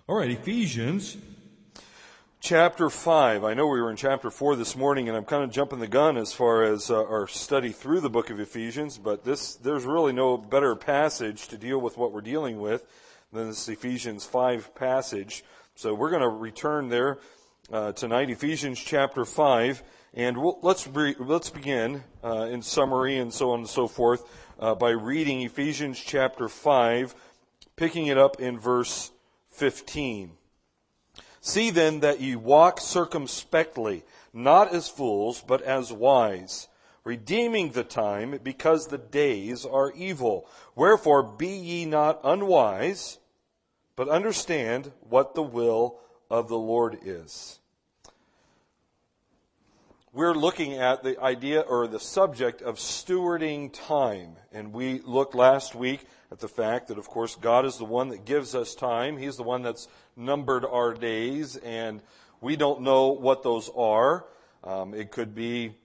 All right, Ephesians. Chapter 5. I know we were in chapter 4 this morning, and I'm kind of jumping the gun as far as our study through the book of Ephesians, but there's really no better passage to deal with what we're dealing with than this Ephesians 5 passage. So we're going to return there tonight, Ephesians chapter 5, and let's begin in summary and so on and so forth by reading Ephesians chapter 5, picking it up in verse 15. See then that ye walk circumspectly, not as fools, but as wise, redeeming the time, because the days are evil. Wherefore be ye not unwise, but understand what the will of the Lord is. We're looking at the idea or the subject of stewarding time. And we looked last week at the fact that, of course, God is the one that gives us time. He's the one that's numbered our days, and we don't know what those are. It could be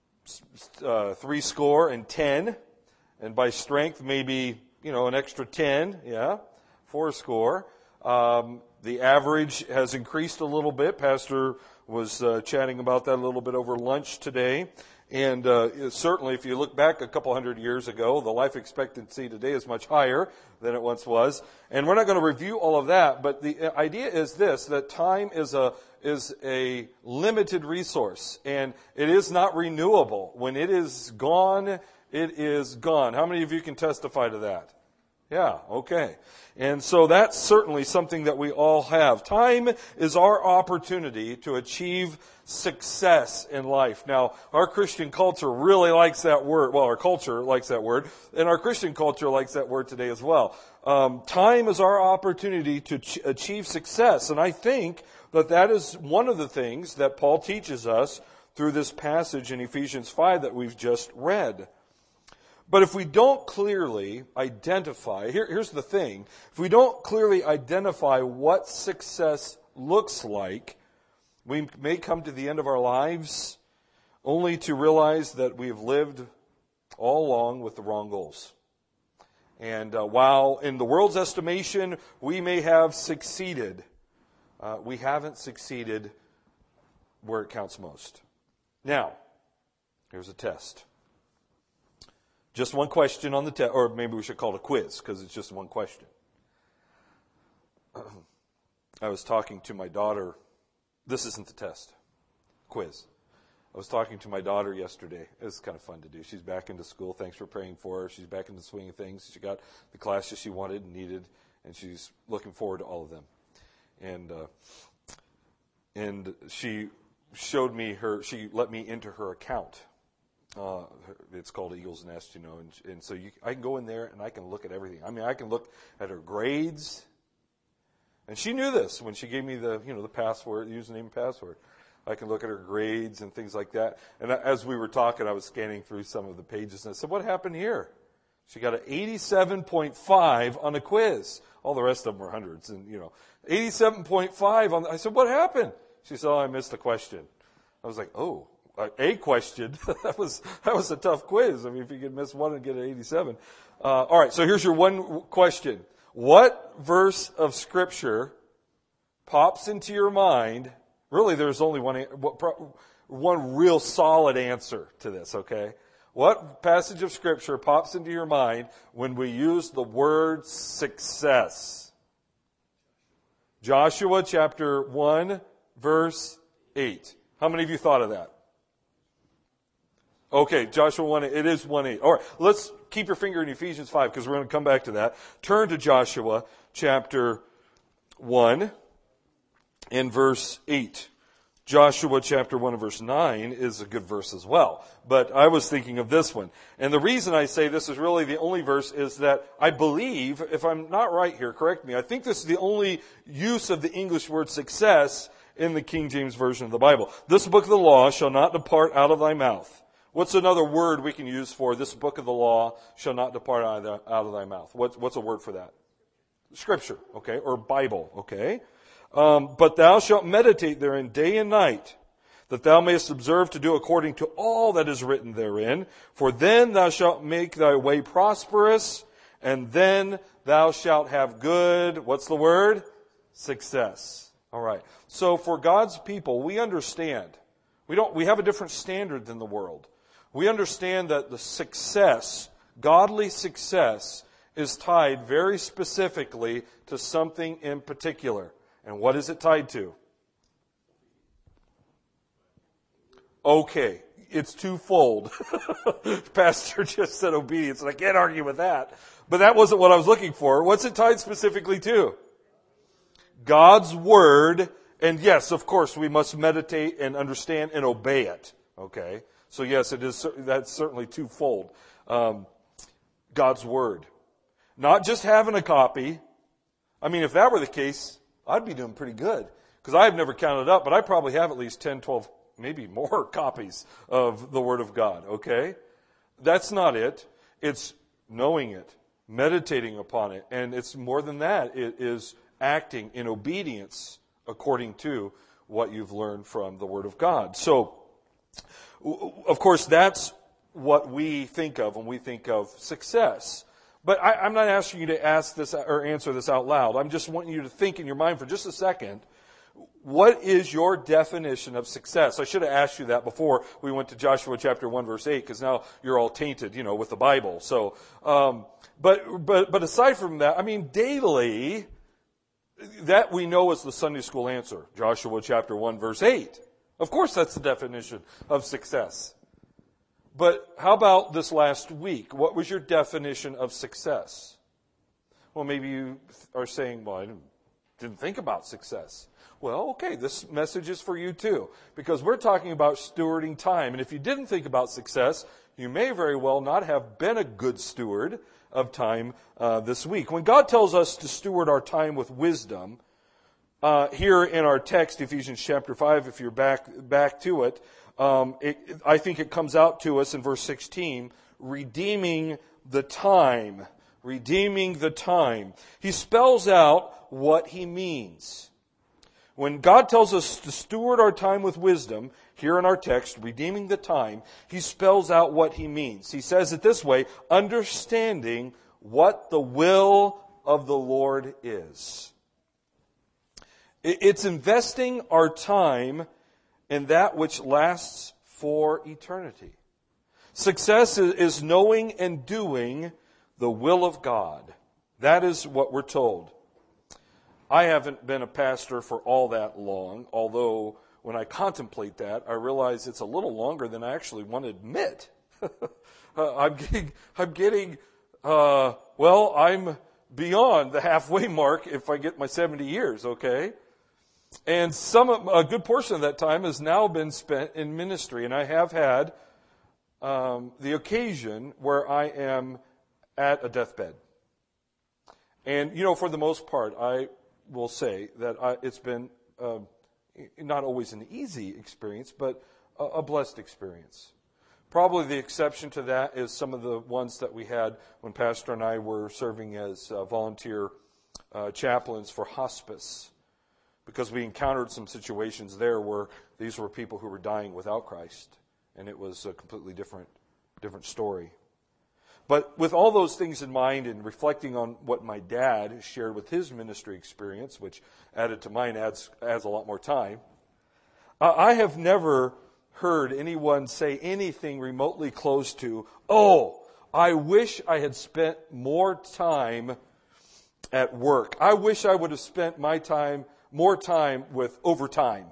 70, and by strength maybe, an extra 10, 80. The average has increased a little bit. Pastor was chatting about that a little bit over lunch today. And certainly, if you look back a couple hundred years ago, the life expectancy today is much higher than it once was. And we're not going to review all of that, but the idea is this, that time is a limited resource, and it is not renewable. When it is gone, it is gone. How many of you can testify to that? Yeah, okay. And so that's certainly something that we all have. Time is our opportunity to achieve success in life. Now, our Christian culture really likes that word. Well, our culture likes that word, and our Christian culture likes that word today as well. Time is our opportunity to achieve success, and I think that is one of the things that Paul teaches us through this passage in Ephesians 5 that we've just read. But if we don't clearly identify, here's the thing, if we don't clearly identify what success looks like, we may come to the end of our lives only to realize that we have lived all along with the wrong goals. And while in the world's estimation we may have succeeded, we haven't succeeded where it counts most. Now, here's a test. Just one question on the test, or maybe we should call it a quiz, because it's just one question. I was talking to my daughter. This isn't the test. Quiz. I was talking to my daughter yesterday. It was kind of fun to do. She's back into school. Thanks for praying for her. She's back in the swing of things. She got the classes she wanted and needed, and she's looking forward to all of them. And she showed me she let me into her account. It's called Eagle's Nest, and so I can go in there and I can look at everything. I mean, I can look at her grades, and she knew this when she gave me the password, the username and password. I can look at her grades and things like that. And as we were talking, I was scanning through some of the pages, and I said, "What happened here?" She got an 87.5 on a quiz. All the rest of them were hundreds, and 87.5 on. I said, "What happened?" She said, "Oh, I missed a question." I was like, "Oh. A question." that was a tough quiz. I mean, if you could miss one and get an 87. All right, so here's your one question. What verse of Scripture pops into your mind? Really, there's only one real solid answer to this, okay? What passage of Scripture pops into your mind when we use the word success? Joshua chapter 1, verse 8. How many of you thought of that? Okay, Joshua 1, it is 1:8. All right, let's keep your finger in Ephesians 5 because we're going to come back to that. Turn to Joshua chapter 1 and verse 8. Joshua chapter 1 and verse 9 is a good verse as well. But I was thinking of this one. And the reason I say this is really the only verse is that I believe, if I'm not right here, correct me, I think this is the only use of the English word success in the King James Version of the Bible. This book of the law shall not depart out of thy mouth. What's another word we can use for this book of the law shall not depart out of thy mouth? What's a word for that? Scripture, okay, or Bible, okay. But thou shalt meditate therein day and night, that thou mayest observe to do according to all that is written therein. For then thou shalt make thy way prosperous, and then thou shalt have good, what's the word? success. All right. So for God's people, we understand. We have a different standard than the world. We understand that the success, godly success, is tied very specifically to something in particular. And what is it tied to? Okay, it's twofold. Pastor just said obedience, and I can't argue with that. But that wasn't what I was looking for. What's it tied specifically to? God's Word. And yes, of course, we must meditate and understand and obey it. Okay? So yes, that's certainly twofold. God's Word. Not just having a copy. I mean, if that were the case, I'd be doing pretty good. Because I've never counted up, but I probably have at least 10, 12, maybe more copies of the Word of God. Okay? That's not it. It's knowing it, meditating upon it. And it's more than that. It is acting in obedience according to what you've learned from the Word of God. So, of course, that's what we think of when we think of success. But I'm not asking you to ask this or answer this out loud. I'm just wanting you to think in your mind for just a second. What is your definition of success? I should have asked you that before we went to Joshua chapter 1 verse 8, because now you're all tainted, with the Bible. So, but aside from that, I mean, daily, that we know is the Sunday school answer. Joshua chapter 1 verse 8. Of course that's the definition of success. But how about this last week? What was your definition of success? Well, maybe you are saying, well, I didn't think about success. Well, okay, this message is for you too, because we're talking about stewarding time. And if you didn't think about success, you may very well not have been a good steward of time this week. When God tells us to steward our time with wisdom, here in our text, Ephesians chapter 5, if you're back to it, I think it comes out to us in verse 16, redeeming the time. Redeeming the time. He spells out what he means. When God tells us to steward our time with wisdom, here in our text, redeeming the time, he spells out what he means. He says it this way, understanding what the will of the Lord is. It's investing our time in that which lasts for eternity. Success is knowing and doing the will of God. That is what we're told. I haven't been a pastor for all that long, although when I contemplate that, I realize it's a little longer than I actually want to admit. I'm beyond the halfway mark if I get my 70 years, okay? And a good portion of that time has now been spent in ministry, and I have had the occasion where I am at a deathbed. And, for the most part, I will say that it's been not always an easy experience, but a blessed experience. Probably the exception to that is some of the ones that we had when Pastor and I were serving as volunteer chaplains for hospice, because we encountered some situations there where these were people who were dying without Christ, and it was a completely different story. But with all those things in mind and reflecting on what my dad shared with his ministry experience, which added to mine adds a lot more time, I have never heard anyone say anything remotely close to, I wish I had spent more time at work. I wish I would have spent more time with overtime.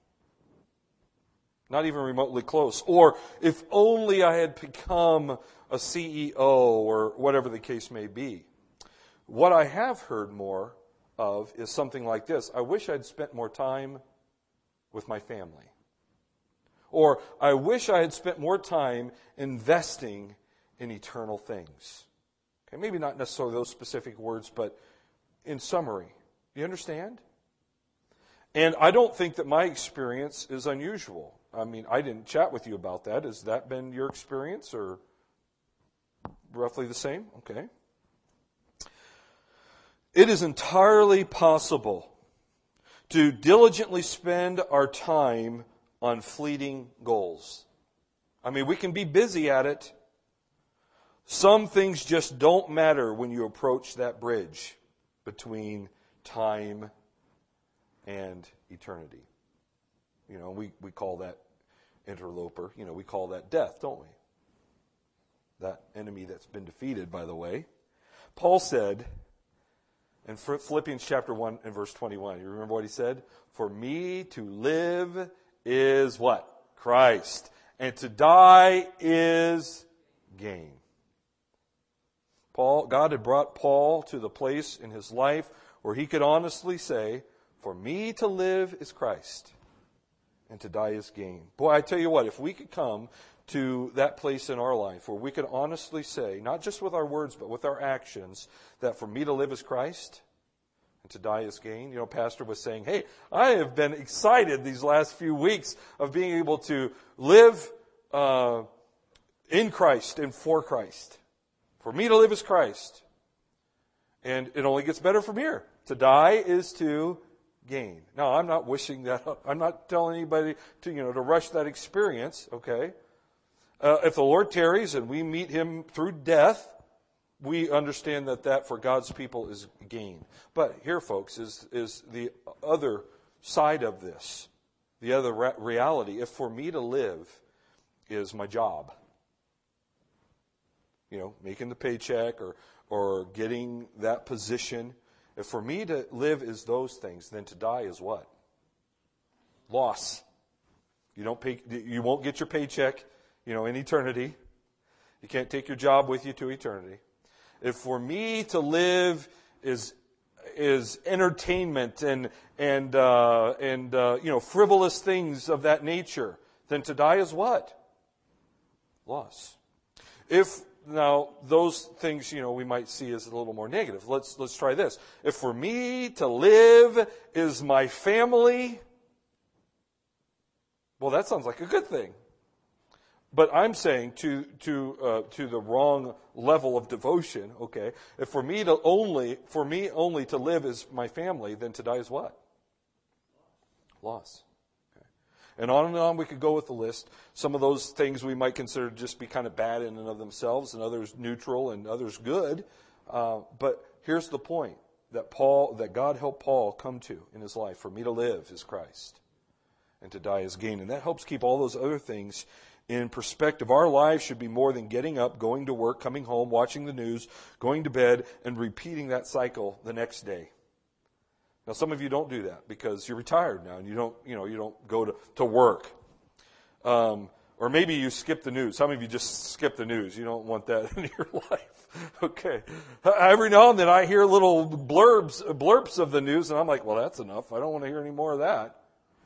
Not even remotely close. Or if only I had become a CEO or whatever the case may be. What I have heard more of is something like this. I wish I'd spent more time with my family. Or I wish I had spent more time investing in eternal things. Okay, maybe not necessarily those specific words, but in summary. Do you understand? And I don't think that my experience is unusual. I mean, I didn't chat with you about that. Has that been your experience or roughly the same? Okay. It is entirely possible to diligently spend our time on fleeting goals. I mean, we can be busy at it. Some things just don't matter when you approach that bridge between time and eternity. You know, we call that interloper. You know, we call that death, don't we? That enemy that's been defeated, by the way. Paul said in Philippians chapter 1 and verse 21, you remember what he said? For me to live is what? Christ. And to die is gain. God had brought Paul to the place in his life where he could honestly say, for me to live is Christ, and to die is gain. Boy, I tell you what, if we could come to that place in our life where we could honestly say, not just with our words, but with our actions, that for me to live is Christ, and to die is gain. You know, Pastor was saying, hey, I have been excited these last few weeks of being able to live in Christ and for Christ. For me to live is Christ. And it only gets better from here. To die is to gain. Now, I'm not wishing that. I'm not telling anybody to rush that experience, okay? If the Lord tarries and we meet Him through death, we understand that for God's people is gain. But here, folks, is the other side of this. The other reality. If for me to live is my job, making the paycheck or getting that position. If for me to live is those things, then to die is what? Loss. You won't get your paycheck, in eternity. You can't take your job with you to eternity. If for me to live is entertainment and frivolous things of that nature, then to die is what? Loss. Now, those things, we might see as a little more negative. Let's try this. If for me to live is my family, well, that sounds like a good thing. But I'm saying to the wrong level of devotion, okay? If for me only to live is my family, then to die is what? Loss. And on we could go with the list. Some of those things we might consider just be kind of bad in and of themselves, and others neutral, and others good. But here's the point that God helped Paul come to in his life. For me to live is Christ, and to die is gain. And that helps keep all those other things in perspective. Our lives should be more than getting up, going to work, coming home, watching the news, going to bed, and repeating that cycle the next day. Now, some of you don't do that because you're retired now and you don't go to work. Or maybe you skip the news. Some of you just skip the news. You don't want that in your life. Okay. Every now and then I hear little blurps of the news and I'm like, well, that's enough. I don't want to hear any more of that.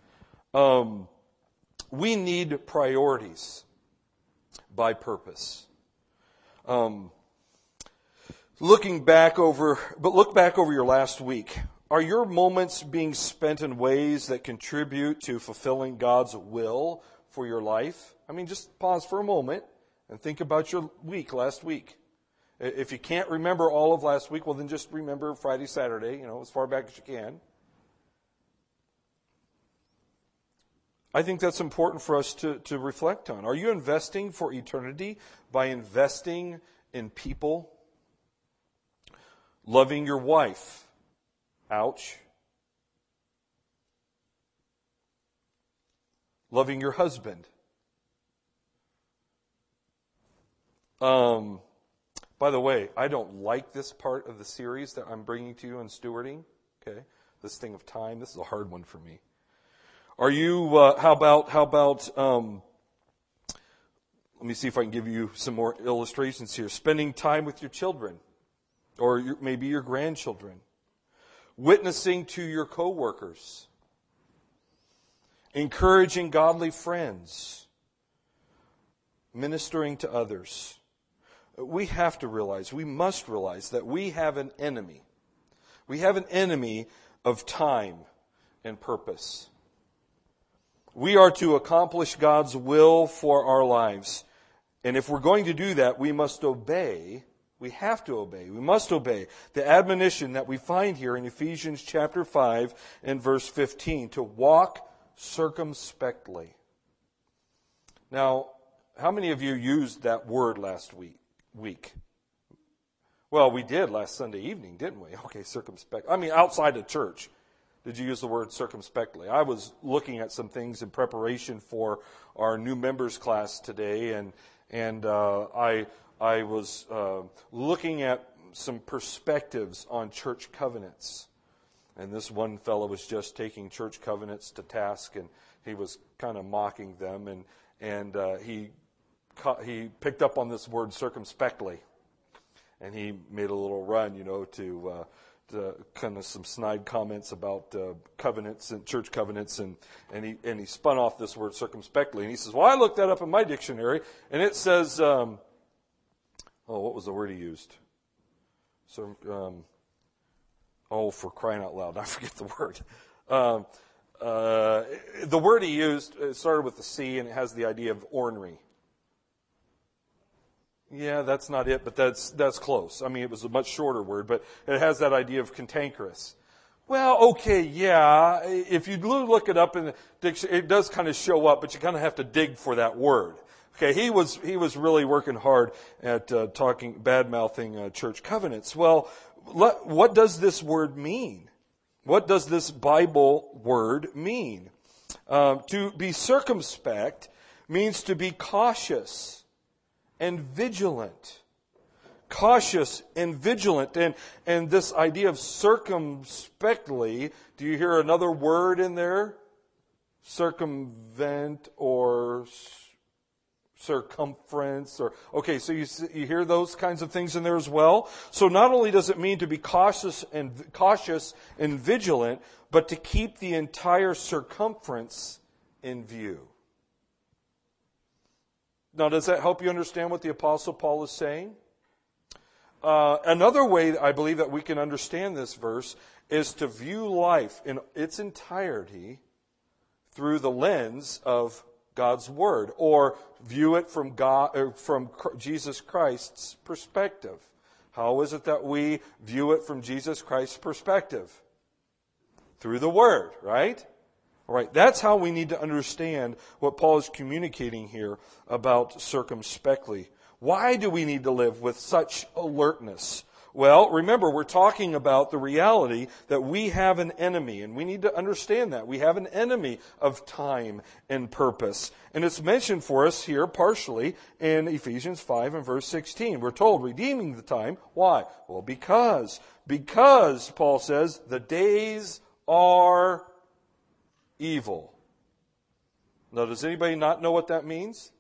We need priorities by purpose. Look back over your last week. Are your moments being spent in ways that contribute to fulfilling God's will for your life? I mean, just pause for a moment and think about your last week. If you can't remember all of last week, well, then just remember Friday, Saturday, as far back as you can. I think that's important for us to reflect on. Are you investing for eternity by investing in people? Loving your wife. Ouch. Loving your husband. By the way, I don't like this part of the series that I'm bringing to you on stewarding. Okay, this thing of time. This is a hard one for me. Are you? How about? Let me see if I can give you some more illustrations here. Spending time with your children, or maybe your grandchildren. Witnessing to your coworkers, encouraging godly friends, ministering to others. We must realize that we have an enemy. We have an enemy of time and purpose. We are to accomplish God's will for our lives. And if we're going to do that, we must obey. We have to obey. We must obey the admonition that we find here in Ephesians chapter 5 and verse 15, to walk circumspectly. Now, how many of you used that word last week? Well, we did last Sunday evening, didn't we? Okay, circumspect. I mean, outside of church. did you use the word circumspectly? I was looking at some things in preparation for our new members class today, and I was looking at some perspectives on church covenants. And this one fellow was just taking church covenants to task, and he was kind of mocking them, and he picked up on this word circumspectly, and he made a little run, to kind of some snide comments about covenants and church covenants, and he spun off this word circumspectly, and he says, "Well, I looked that up in my dictionary, and it says, what was the word he used? So, for crying out loud, I forget the word. The word he used started with the C, and it has the idea of ornery." Yeah, that's not it, but that's close. I mean, it was a much shorter word, but it has that idea of cantankerous. Well, okay, yeah, if you look it up in the dictionary, it does kind of show up, but you kind of have to dig for that word. Okay, he was really working hard at bad-mouthing church covenants. Well, what does this word mean? What does this Bible word mean? To be circumspect means to be cautious and vigilant. Cautious and vigilant. And this idea of circumspectly, do you hear another word in there? Circumvent or circumference, okay, so you hear those kinds of things in there as well. So not only does it mean to be cautious and vigilant, but to keep the entire circumference in view. Now, does that help you understand what the Apostle Paul is saying? Another way I believe that we can understand this verse is to view life in its entirety through the lens of God's Word, or view it from Jesus Christ's perspective. How is it that we view it from Jesus Christ's perspective? Through the Word, right? All right, that's how we need to understand what Paul is communicating here about circumspectly. Why do we need to live with such alertness? Well, remember, we're talking about the reality that we have an enemy, and we need to understand that. We have an enemy of time and purpose. And it's mentioned for us here partially in Ephesians 5 and verse 16. We're told, redeeming the time. Why? Well, because, Paul says, the days are evil. Now, does anybody not know what that means?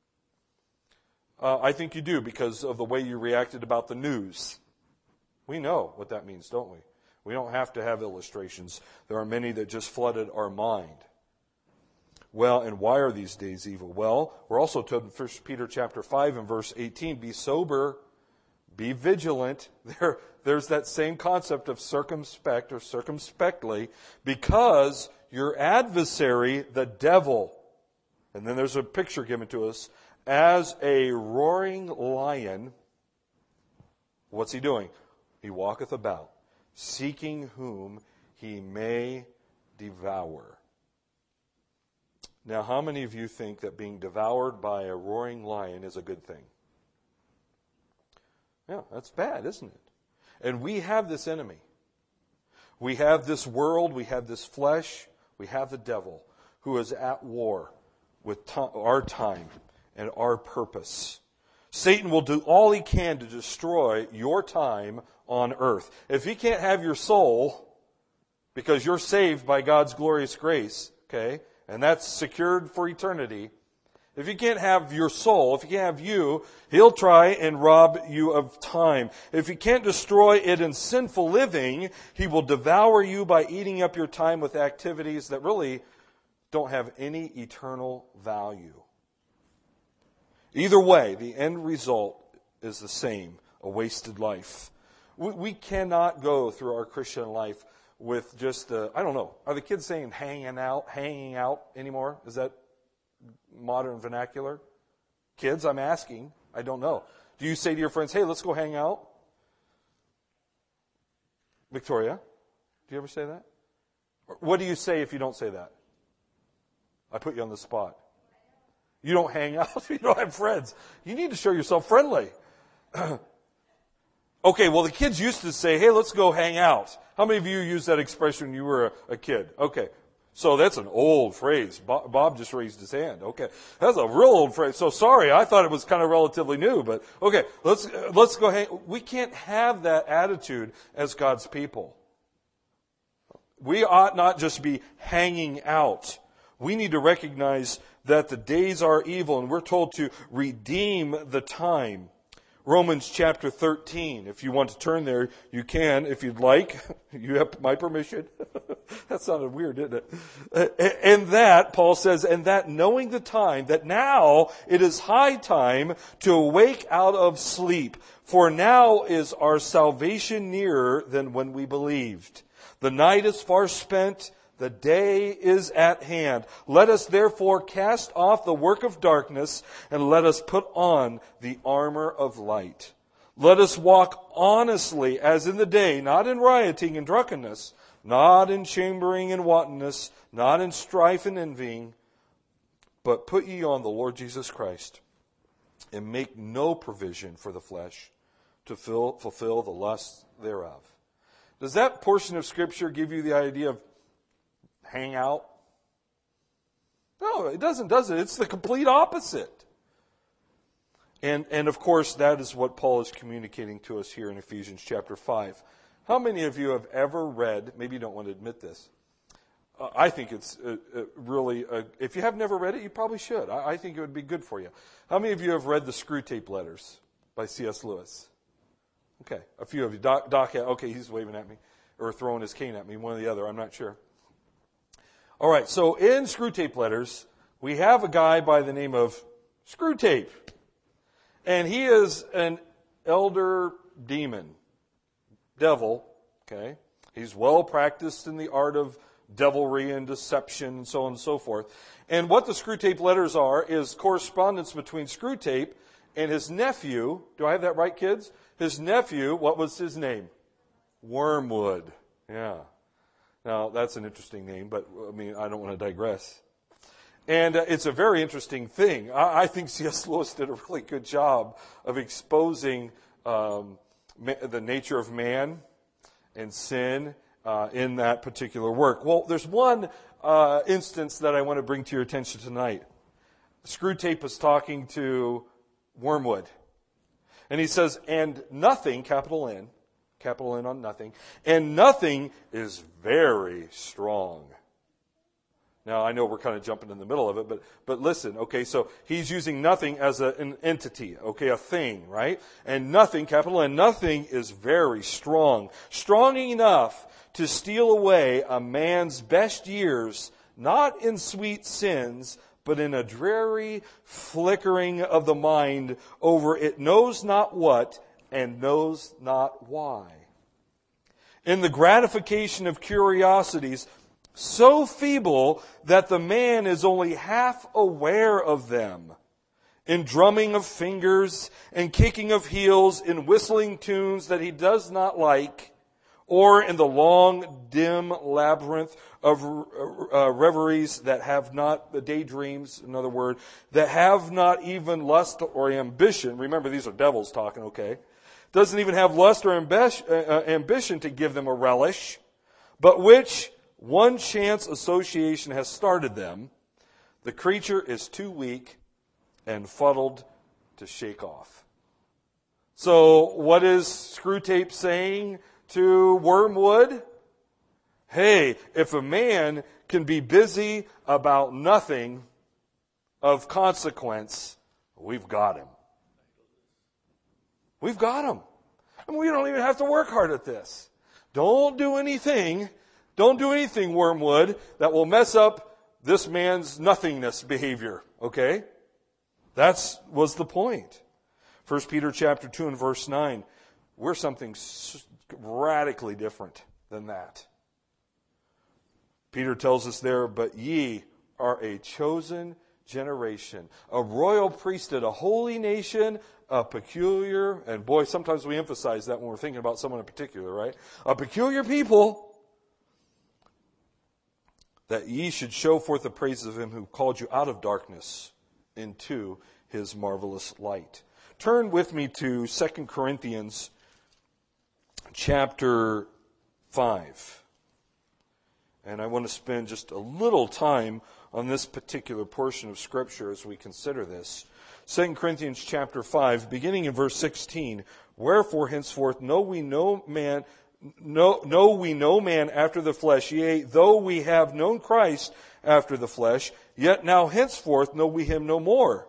I think you do, because of the way you reacted about the news. We know what that means, don't we? We don't have to have illustrations. There are many that just flooded our mind. Well, and why are these days evil? Well, we're also told in 1 Peter chapter 5 and verse 18, be sober, be vigilant. There's that same concept of circumspect or circumspectly, because your adversary, the devil, and then there's a picture given to us, as a roaring lion, what's he doing? He walketh about, seeking whom he may devour. Now, how many of you think that being devoured by a roaring lion is a good thing? Yeah, that's bad, isn't it? And we have this enemy. We have this world, we have this flesh, we have the devil who is at war with our time and our purpose. Satan will do all he can to destroy your time on earth. If he can't have your soul, because you're saved by God's glorious grace, okay, and that's secured for eternity, if he can't have your soul, if he can't have you, he'll try and rob you of time. If he can't destroy it in sinful living, he will devour you by eating up your time with activities that really don't have any eternal value. Either way, the end result is the same, a wasted life. We cannot go through our Christian life with just I don't know, are the kids saying hanging out anymore? Is that modern vernacular? Kids, I'm asking. I don't know. Do you say to your friends, hey, let's go hang out? Victoria, do you ever say that? What do you say if you don't say that? I put you on the spot. You don't hang out. You don't have friends. You need to show yourself friendly. Okay, well the kids used to say, hey, let's go hang out. How many of you used that expression when you were a kid? Okay. So that's an old phrase. Bob just raised his hand. Okay. That's a real old phrase. So sorry, I thought it was kind of relatively new, but okay, let's go hang. We can't have that attitude as God's people. We ought not just be hanging out. We need to recognize that the days are evil, and we're told to redeem the time. Romans chapter 13. If you want to turn there, you can, if you'd like. You have my permission. That sounded weird, didn't it? And that, Paul says, and that knowing the time, that now it is high time to awake out of sleep. For now is our salvation nearer than when we believed. The night is far spent. The day is at hand. Let us therefore cast off the work of darkness and let us put on the armor of light. Let us walk honestly as in the day, not in rioting and drunkenness, not in chambering and wantonness, not in strife and envying, but put ye on the Lord Jesus Christ and make no provision for the flesh to fulfill the lusts thereof. Does that portion of Scripture give you the idea of hang out? No, it doesn't, does it? It's the complete opposite. And of course, that is what Paul is communicating to us here in Ephesians chapter 5. How many of you have ever read, maybe you don't want to admit this, I think it's really, if you have never read it, you probably should. I think it would be good for you. How many of you have read the Screwtape Letters by C.S. Lewis? Okay, a few of you. Doc, okay, he's waving at me, or throwing his cane at me, one or the other, I'm not sure. All right, so in Screwtape Letters, we have a guy by the name of Screwtape. And he is an elder demon, devil, okay? He's well practiced in the art of devilry and deception and so on and so forth. And what the Screwtape Letters are is correspondence between Screwtape and his nephew. Do I have that right, kids? His nephew, what was his name? Wormwood. Yeah. Now, that's an interesting name, but I mean, I don't want to digress. And it's a very interesting thing. I think C.S. Lewis did a really good job of exposing the nature of man and sin in that particular work. Well, there's one instance that I want to bring to your attention tonight. Screwtape is talking to Wormwood. And he says, and nothing, capital N on nothing, and nothing is very strong. Now, I know we're kind of jumping in the middle of it, but listen, okay, so he's using nothing as an entity, okay, a thing, right? And nothing, capital N, nothing is very strong. Strong enough to steal away a man's best years, not in sweet sins, but in a dreary flickering of the mind over it knows not what and knows not why. In the gratification of curiosities, so feeble that the man is only half aware of them. In drumming of fingers and kicking of heels, in whistling tunes that he does not like, or in the long, dim labyrinth of reveries that have not, the daydreams, another word, that have not even lust or ambition. Remember, these are devils talking, okay? Doesn't even have lust or ambition to give them a relish, but which one chance association has started them. The creature is too weak and fuddled to shake off. So what is Screwtape saying to Wormwood? Hey, if a man can be busy about nothing of consequence, we've got him. We've got him. I mean, we don't even have to work hard at this. Don't do anything, Wormwood, that will mess up this man's nothingness behavior, okay? That was the point. 1 Peter chapter 2 and verse 9, we're something radically different than that. Peter tells us there, but ye are a chosen generation, a royal priesthood, a holy nation, a peculiar, and boy, sometimes we emphasize that when we're thinking about someone in particular, right? A peculiar people, that ye should show forth the praises of him who called you out of darkness into his marvelous light. Turn with me to 2 Corinthians chapter 5. And I want to spend just a little time on this particular portion of Scripture as we consider this. 2 Corinthians chapter 5, beginning in verse 16. Wherefore henceforth know we no man after the flesh, yea, though we have known Christ after the flesh, yet now henceforth know we him no more.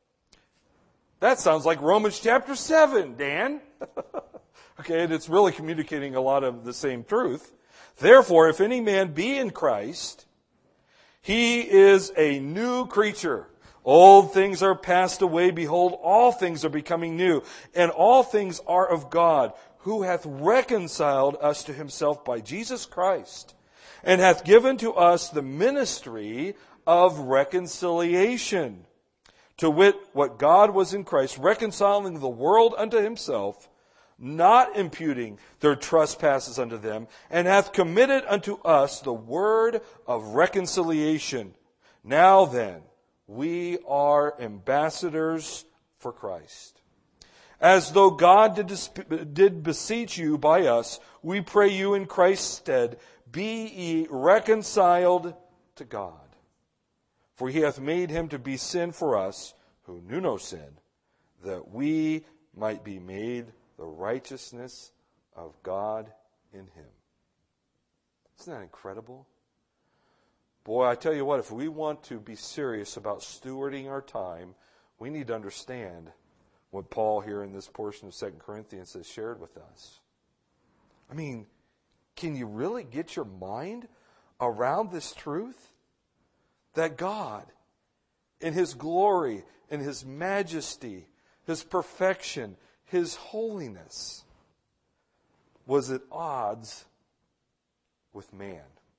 That sounds like Romans chapter 7, Dan. Okay, and it's really communicating a lot of the same truth. Therefore, if any man be in Christ, he is a new creature. Old things are passed away. Behold, all things are becoming new. And all things are of God, who hath reconciled us to himself by Jesus Christ, and hath given to us the ministry of reconciliation. To wit, what God was in Christ, reconciling the world unto himself, not imputing their trespasses unto them, and hath committed unto us the word of reconciliation. Now then, we are ambassadors for Christ. As though God did beseech you by us, we pray you in Christ's stead, be ye reconciled to God. For he hath made him to be sin for us, who knew no sin, that we might be made the righteousness of God in him. Isn't that incredible? Boy, I tell you what, if we want to be serious about stewarding our time, we need to understand what Paul here in this portion of 2 Corinthians has shared with us. I mean, can you really get your mind around this truth? That God, in his glory, in his majesty, his perfection, his holiness, was at odds with man.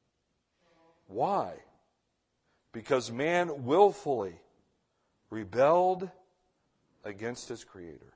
Why? Because man willfully rebelled against his Creator.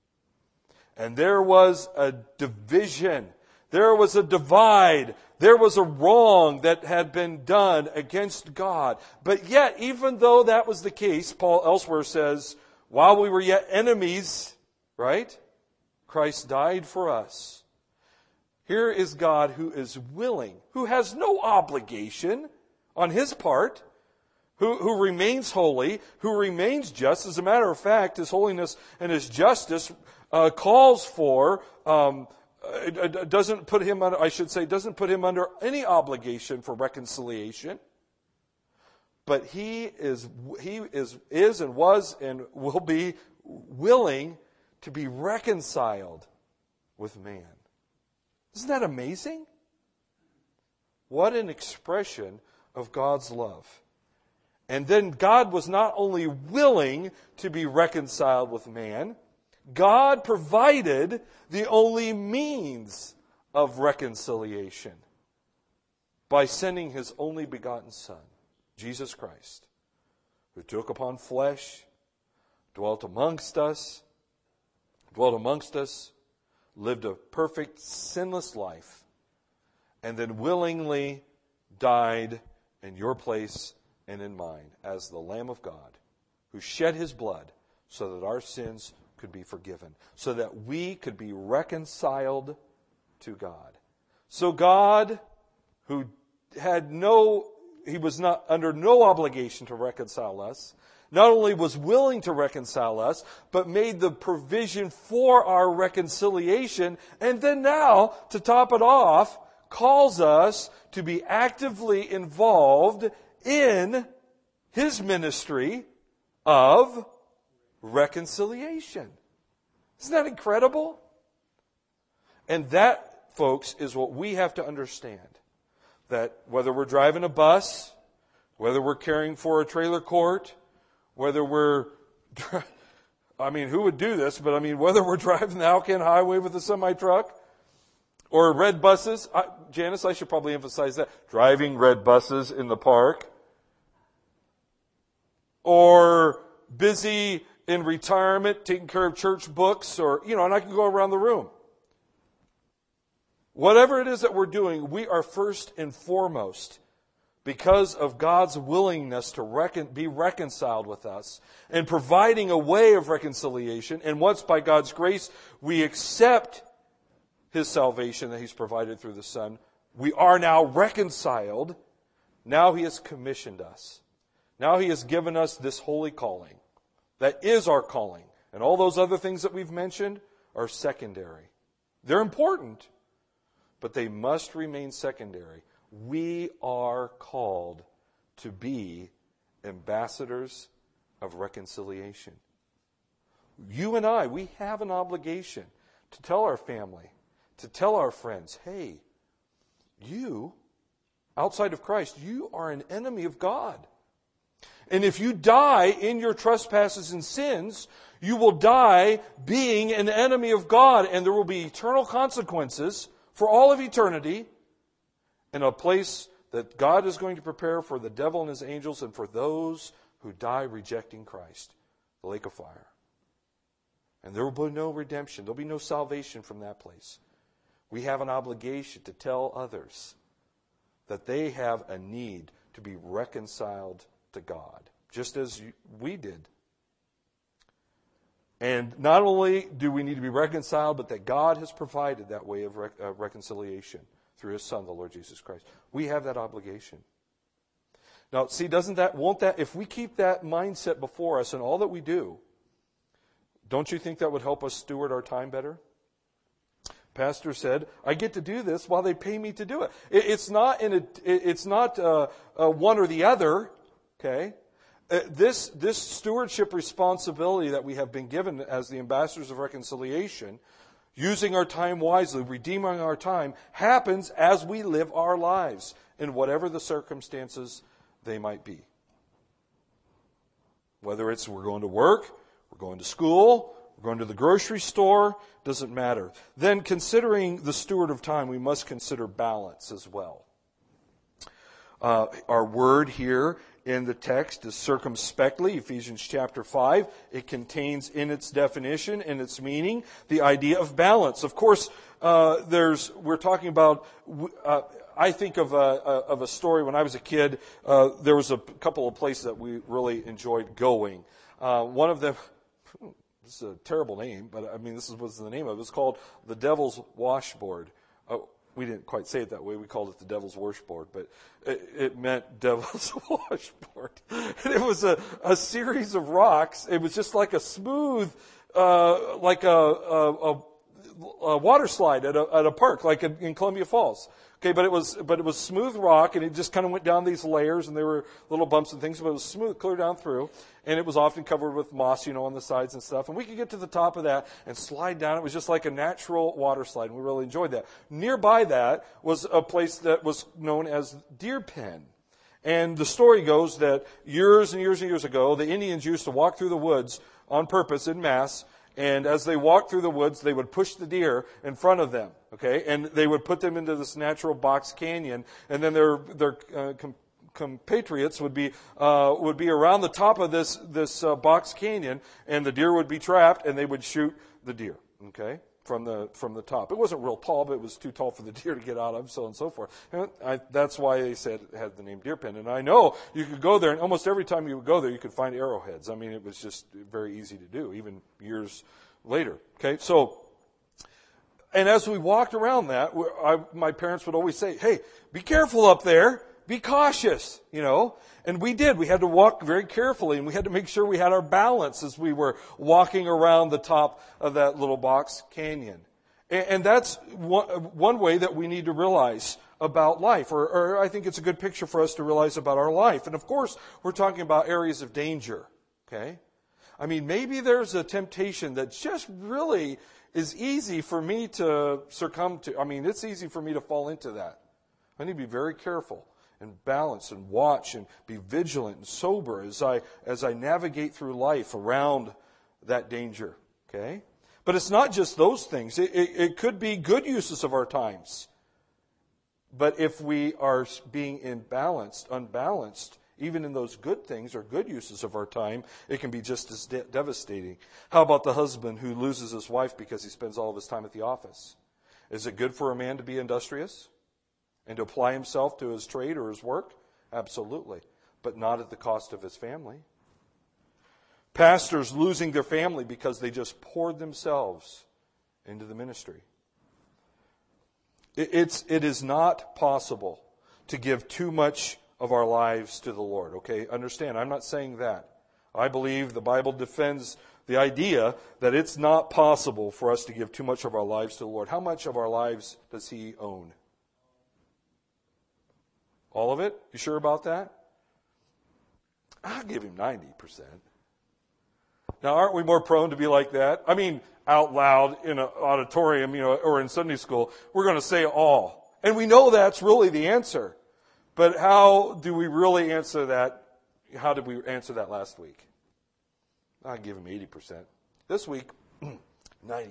And there was a division. There was a divide. There was a wrong that had been done against God. But yet, even though that was the case, Paul elsewhere says, while we were yet enemies, right? Christ died for us. Here is God who is willing, who has no obligation on his part, who remains holy, who remains just. As a matter of fact, his holiness and his justice calls for, doesn't put him under any obligation for reconciliation. But he is and was and will be willing to be reconciled with man. Isn't that amazing? What an expression of God's love. And then God was not only willing to be reconciled with man, God provided the only means of reconciliation by sending his only begotten Son, Jesus Christ, who took upon flesh, dwelt amongst us, lived a perfect, sinless life, and then willingly died in your place and in mine as the Lamb of God, who shed his blood so that our sins could be forgiven, so that we could be reconciled to God. So God, who he was not under no obligation to reconcile us, not only was willing to reconcile us, but made the provision for our reconciliation, and then now, to top it off, calls us to be actively involved in his ministry of reconciliation. Isn't that incredible? And that, folks, is what we have to understand. That whether we're driving a bus, whether we're caring for a trailer court, whether we're, who would do this? But whether we're driving the Alcan Highway with a semi-truck or red buses. Janice, I should probably emphasize that. Driving red buses in the park. Or busy in retirement, taking care of church books, or, and I can go around the room. Whatever it is that we're doing, we are first and foremost, because of God's willingness to be reconciled with us and providing a way of reconciliation. And once by God's grace we accept His salvation that He's provided through the Son. We are now reconciled. Now He has commissioned us. Now He has given us this holy calling. That is our calling. And all those other things that we've mentioned are secondary. They're important, but they must remain secondary. We are called to be ambassadors of reconciliation. You and I, we have an obligation to tell our family, to tell our friends, hey, you, outside of Christ, you are an enemy of God. And if you die in your trespasses and sins, you will die being an enemy of God, and there will be eternal consequences for all of eternity in a place that God is going to prepare for the devil and his angels and for those who die rejecting Christ, the lake of fire. And there will be no redemption. There will be no salvation from that place. We have an obligation to tell others that they have a need to be reconciled to God, just as we did. And not only do we need to be reconciled, but that God has provided that way of reconciliation through His Son, the Lord Jesus Christ. We have that obligation. Now, see, if we keep that mindset before us in all that we do, don't you think that would help us steward our time better? Pastor said, I get to do this while they pay me to do it. It's not one or the other, okay? This stewardship responsibility that we have been given as the ambassadors of reconciliation, using our time wisely, redeeming our time, happens as we live our lives in whatever the circumstances they might be. Whether it's we're going to work, we're going to school, we're going to the grocery store, doesn't matter. Then considering the steward of time, we must consider balance as well. Our word here in the text is circumspectly, Ephesians chapter 5. It contains in its definition, in its meaning, the idea of balance. Of course, we're talking about, I think of a story when I was a kid. There was a couple of places that we really enjoyed going. One of them, this is a terrible name, but I mean, this was the name of it. It was called the Devil's Washboard. We didn't quite say it that way. We called it the Devil's Washboard, but it meant Devil's Washboard. And it was a series of rocks. It was just like a smooth, like a water slide at a park, like in Columbia Falls. Okay, but it was smooth rock, and it just kind of went down these layers, and there were little bumps and things, but it was smooth, clear down through, and it was often covered with moss, on the sides and stuff. And we could get to the top of that and slide down. It was just like a natural water slide, and we really enjoyed that. Nearby that was a place that was known as Deer Pen. And the story goes that years and years and years ago, the Indians used to walk through the woods on purpose in mass. And as they walked through the woods, they would push the deer in front of them, okay? And they would put them into this natural box canyon, and then their compatriots would be around the top of this box canyon, and the deer would be trapped, and they would shoot the deer, okay, from the top. It wasn't real tall, but it was too tall for the deer to get out of, so on and so forth. And that's why they said it had the name Deer Pen. And I know you could go there, and almost every time you would go there, you could find arrowheads. I mean, it was just very easy to do, even years later. Okay, so, and as we walked around that, my parents would always say, hey, be careful up there. Be cautious, And we did. We had to walk very carefully, and we had to make sure we had our balance as we were walking around the top of that little box canyon. And that's one way that we need to realize about life, or I think it's a good picture for us to realize about our life. And of course, we're talking about areas of danger, okay? I mean, maybe there's a temptation that just really is easy for me to succumb to. I mean, it's easy for me to fall into that. I need to be very careful and balance and watch and be vigilant and sober as I navigate through life around that danger. Okay? But it's not just those things. It could be good uses of our times. But if we are being unbalanced, even in those good things or good uses of our time, it can be just as devastating. How about the husband who loses his wife because he spends all of his time at the office? Is it good for a man to be industrious and to apply himself to his trade or his work? Absolutely. But not at the cost of his family. Pastors losing their family because they just poured themselves into the ministry. It is not possible to give too much of our lives to the Lord, okay? Understand, I'm not saying that. I believe the Bible defends the idea that it's not possible for us to give too much of our lives to the Lord. How much of our lives does He own? All of it? You sure about that? I'll give Him 90%. Now, aren't we more prone to be like that? I mean, out loud in an auditorium, or in Sunday school, we're going to say all. And we know that's really the answer. But how do we really answer that? How did we answer that last week? I'll give Him 80%. This week, 90%.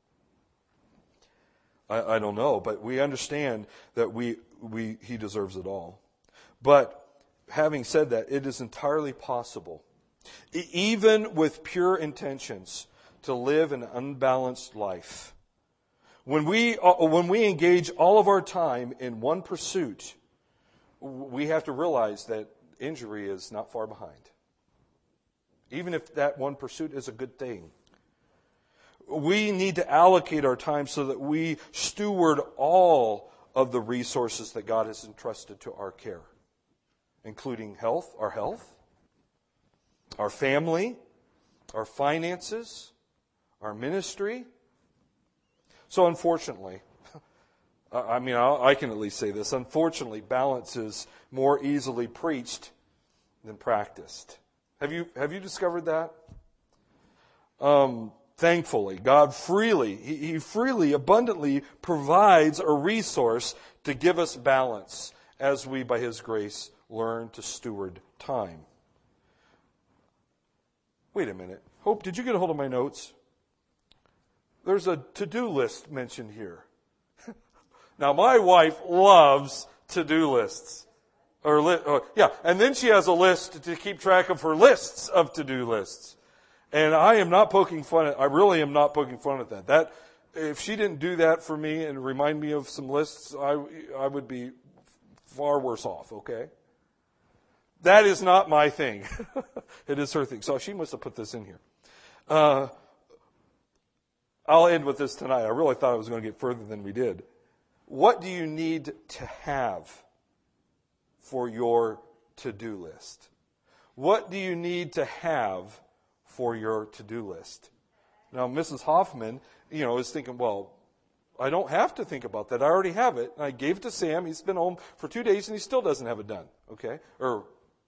I don't know, but we understand that He deserves it all. But having said that, it is entirely possible, even with pure intentions, to live an unbalanced life. When we engage all of our time in one pursuit, we have to realize that injury is not far behind. Even if that one pursuit is a good thing. We need to allocate our time so that we steward all of the resources that God has entrusted to our care, including health, our family, our finances, our ministry. So unfortunately, I can at least say this, unfortunately, balance is more easily preached than practiced. Have you discovered that? Thankfully, God He freely, abundantly provides a resource to give us balance as we, by His grace, learn to steward time. Wait a minute. Hope, did you get a hold of my notes? There's a to-do list mentioned here. Now, my wife loves to-do lists. And then she has a list to keep track of her lists of to-do lists. And I am not poking fun at, I really am not poking fun at that. If she didn't do that for me and remind me of some lists, I would be far worse off, okay? That is not my thing. It is her thing. So she must have put this in here. I'll end with this tonight. I really thought I was going to get further than we did. What do you need to have for your to-do list? What do you need to have for your to-do list? Now, Mrs. Hoffman, is thinking, well, I don't have to think about that. I already have it. I gave it to Sam. He's been home for 2 days and he still doesn't have it done. Okay? Or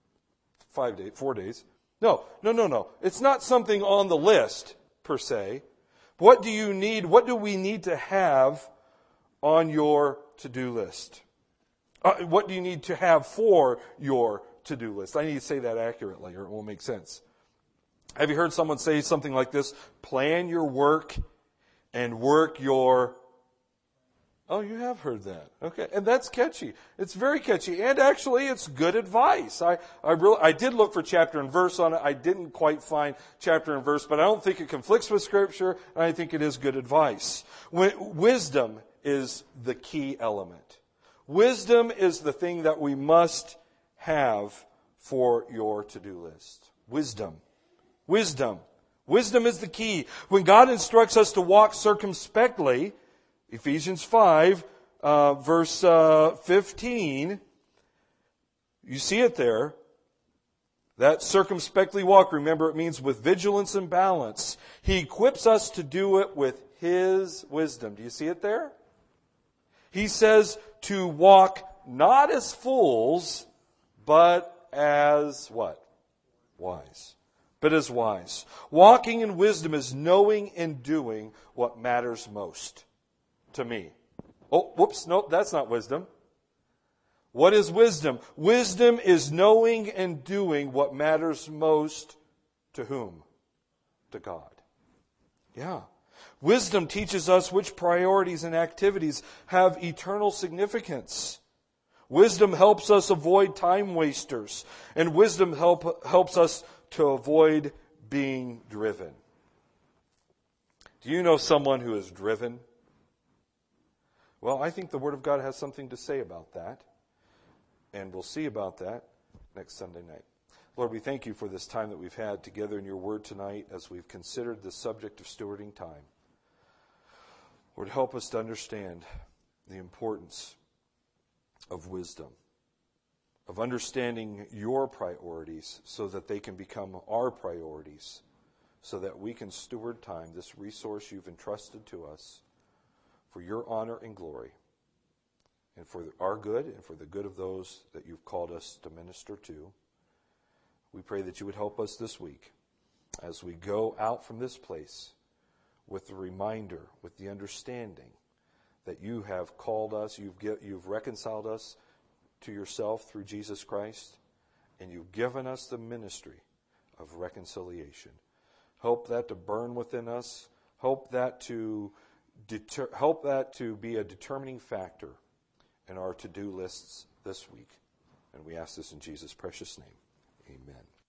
4 days. No. It's not something on the list, per se. What do you need? What do we need to have on your to-do list? What do you need to have for your to-do list? I need to say that accurately or it won't make sense. Have you heard someone say something like this? Plan your work and work your... Oh, you have heard that. Okay. And that's catchy. It's very catchy. And actually, it's good advice. I did look for chapter and verse on it. I didn't quite find chapter and verse, but I don't think it conflicts with Scripture, and I think it is good advice. Wisdom is the key element. Wisdom is the thing that we must have for your to-do list. Wisdom. Wisdom is the key. When God instructs us to walk circumspectly, Ephesians 5, verse 15, you see it there. That circumspectly walk, remember, it means with vigilance and balance. He equips us to do it with His wisdom. Do you see it there? He says to walk not as fools, but as what? Wise. But as wise. Walking in wisdom is knowing and doing what matters most to me. Oh, whoops, nope, that's not wisdom. What is wisdom? Wisdom is knowing and doing what matters most to whom? To God. Yeah. Wisdom teaches us which priorities and activities have eternal significance. Wisdom helps us avoid time wasters. And wisdom helps us to avoid being driven. Do you know someone who is driven? Well, I think the Word of God has something to say about that. And we'll see about that next Sunday night. Lord, we thank you for this time that we've had together in your Word tonight as we've considered the subject of stewarding time. Lord, help us to understand the importance of wisdom, of understanding your priorities so that they can become our priorities, so that we can steward time, this resource you've entrusted to us, for your honor and glory, and for our good and for the good of those that you've called us to minister to. We pray that you would help us this week as we go out from this place with the reminder, with the understanding that you have called us, you've reconciled us to yourself through Jesus Christ, and you've given us the ministry of reconciliation. Help that to burn within us. Help that to be a determining factor in our to-do lists this week. And we ask this in Jesus' precious name. Amen.